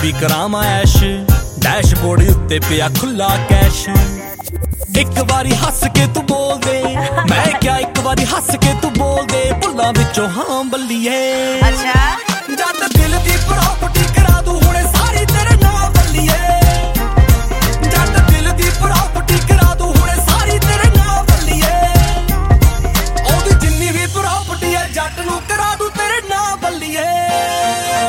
ਵੀ ਕਰਾਵਾਂ ਐਸ਼ ਡੈਸ਼ਬੋਰਡ ਉੱਤੇ ਪਿਆ ਖੁੱਲਾ ਕੈਸ਼ ਇੱਕ ਵਾਰੀ ਹੱਸ ਕੇ ਤੂੰ ਬੋਲ ਦੇ ਮੈਂ ਕਿਹਾ ਇੱਕ ਵਾਰੀ ਹੱਸ ਕੇ ਤੂੰ ਬੋਲ ਦੇ ਭੁੱਲਾਂ ਵਿੱਚੋਂ ਹਾਂ ਬੱਲੀਏ